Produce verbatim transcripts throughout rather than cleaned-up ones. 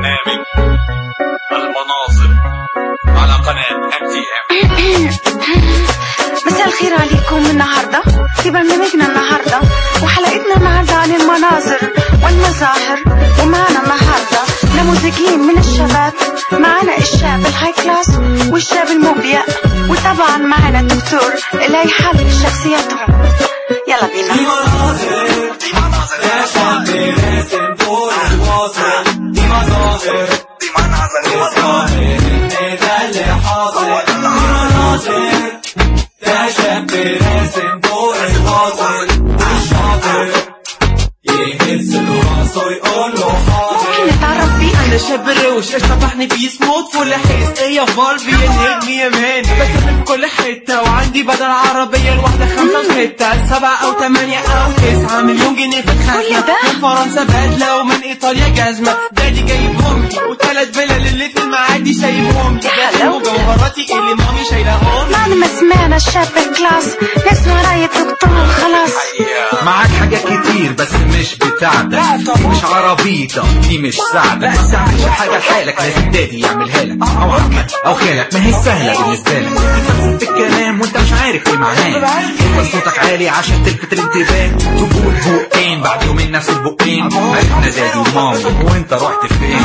برنامج المناظر على قناة ام تي ام. مساء الخير عليكم. النهاردة في برنامجنا النهاردة وحلقتنا النهاردة عن المناظر والمظاهر، ومعنا النهاردة نموذجين من الشباب. معنا الشاب الهاي كلاس والشاب المبيع، وطبعا معنا الدكتور اللي هيحلل شخصياتهم. يلا بينا. دي مناظر دي مناظر يا شاب راسم دور الواصل. دي مظاهر دي مناظر دي مظاهر ده اللي حاصل. دي مناظر يا شاب راسم دور الواصل. الشاطر يهز له راسه يقول له حاضر. ممكن نتعرف بيه؟ انا شاب الروش ايش طفحني بيه سموت فل حيس ايه فالفي ينهجني يا مان. بس في كل حته وعندي بدل عربيه الواحده خمسه وسته سبعه او ثمانيه او تسعه مليون جنيه في الخزنه. من فرنسا بدله ومن ايطاليا جزمه. دادي جايبهم لي وثلاث فيلل اللي في المعادي سايبهم لي. ده مجوهراتي اللي مامي شايلاهم لي. بعد ما سمعنا الشاب الكلاس نسمع راي الدكتور. خلاص معاك حاجات كتير بس مش بتاعتك. دي مش عربيتك، دي مش ساعتك. ما تعملش حاجة لحالك، لازم دادي يعملها لك او عمك او خالك. ما هي سهلة بالنسبة لك. تفهم في الكلام وانت مش عارف ايه معناه. يبقى صوتك عالي عشان تلفت الانتباه. تقول بقين بعد يومين نفس البقين. عرفنا دادي ومامي وانت رحت فين.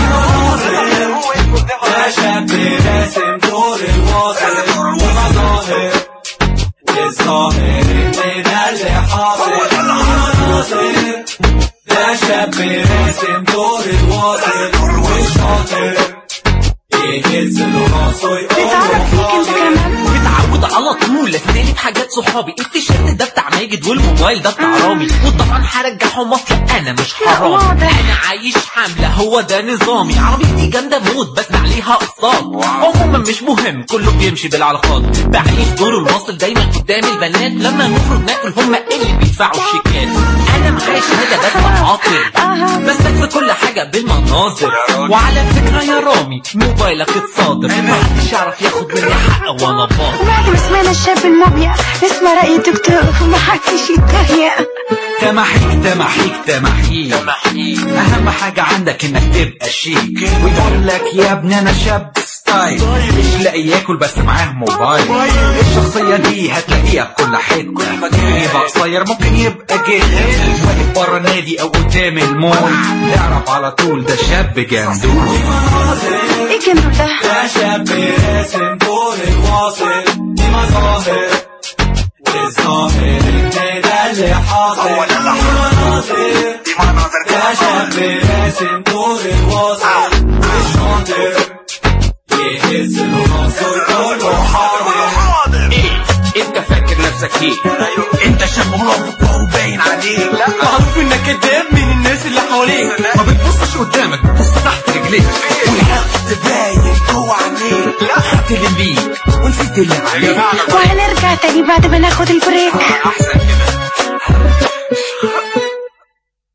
يا شاب راسم دور الواصل. ومظاهر والظاهر ان ده اللي حاصل. المناظر ده شاب راسم دور الواصل. والشاطر يهز له راسه يقول نتعرف فيك انت كمان. متعود على طول اتنقل بحاجات صحابي. التيشيرت ده بتاع ماجد والموبايل ده بتاع رامي. وطبعا هرجعهم اصلا انا مش حرامي. انا عايش حمله هو ده نظامي. عربيتي جامده موت بس عليها اقساط. عموما مش مهم كله بيمشي بالعلاقات. بعيش دور الواصل دايما قدام البنات. لما نخرج ناكل هم اللي بيدفعوا الشيكات. انا معايا شهاده بس عاطل بس في كل حاجه بالمناظر. وعلى فكره يا رامي موبايلك اتصادر. محدش يعرف ياخد مني حق وانا باطل. وبعد ما سمعنا الشاب المبيع نسمع رأي الدكتور ومحدش يتريق. تمحيك تمحيك تمحيك اهم حاجة عندك انك تبقى شيك. ويقول لك يا ابني انا شاب ستايل. مش لاقي ياكل بس معاه موبايل. الشخصية دي هتلاقيها في كل حتة. ممكن يبقى قصير ممكن يبقى جدا. واقف برا النادي او قدام المول. تعرف على طول ده شاب جندول. ايه جندول ده؟ يا شاب راسم دور الواصل. دي مظاهر والظاهر ان ده اللي حاصل. المناظر يا شاب راسم دور الواصل. والشاطر يهز له راسه يقول له حاضر. ايه انت فاكر نفسك ايه؟ انت شاب مرافق وباين عليك. لا معروف انك كداب من الناس اللي حواليك. ما بتبصش قدامك بتبص تحت رجليك. والحق باين جوه عينيك. لا خدت اللي ليك ونسيت اللي عليك. وهنرجع تاني بعد ما ناخد البريك. احسن كده.